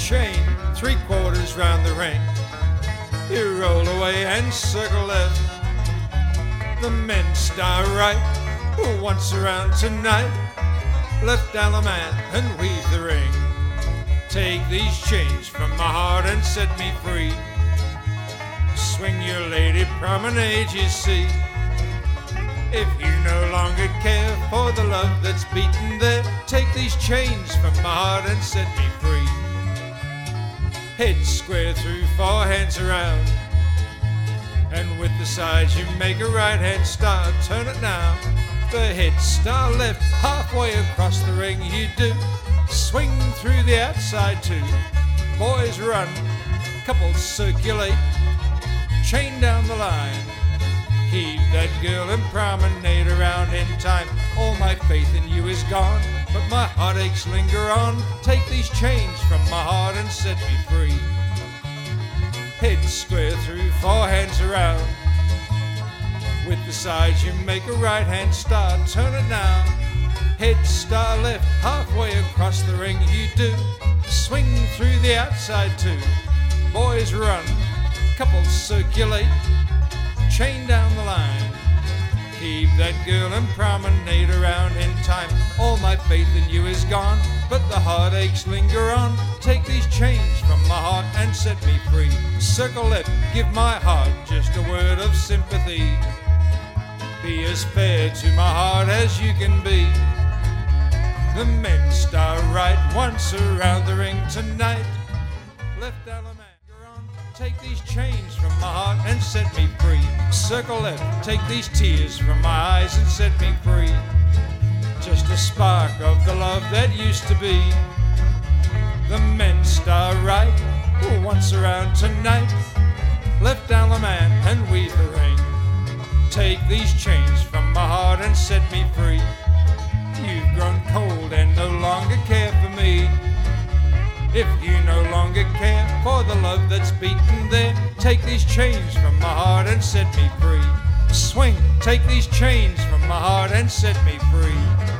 chain 3/4 round the ring. You roll away and circle left. The men start right, once around tonight. Left down the man and weave the ring. Take these chains from my heart and set me free. Swing your lady promenade, you see. If you no longer care for the love that's beaten there, take these chains from my heart and set me free. Head square through, 4 hands around, and with the sides you make a right hand star. Turn it now, the head star left, halfway across the ring you do. Swing through the outside too. Boys run, couples circulate, chain down the line. Heave that girl and promenade around in time. All my faith in you is gone, but my heartaches linger on. Take these chains from my heart and set me free. Head square through, 4 hands around, with the sides you make a right hand star. Turn it now, head star left, halfway across the ring you do. Swing through the outside too. Boys run, couples circulate, chain down the line. Keep that girl and promenade around in time. All my faith in you is gone, but the heartaches linger on. Take these chains from my heart and set me free. Circle left, give my heart just a word of sympathy. Be as fair to my heart as you can be. The men start right, once around the ring tonight. Left down the man. Take these chains from my heart and set me free. Circle left, take these tears from my eyes and set me free. Just a spark of the love that used to be. The men start right, once around tonight. Left down the man and weave the ring. Take these chains from my heart and set me free. You've grown cold and no longer care for me. If you no longer care for the love that's beaten there, take these chains from my heart and set me free. Swing, take these chains from my heart and set me free.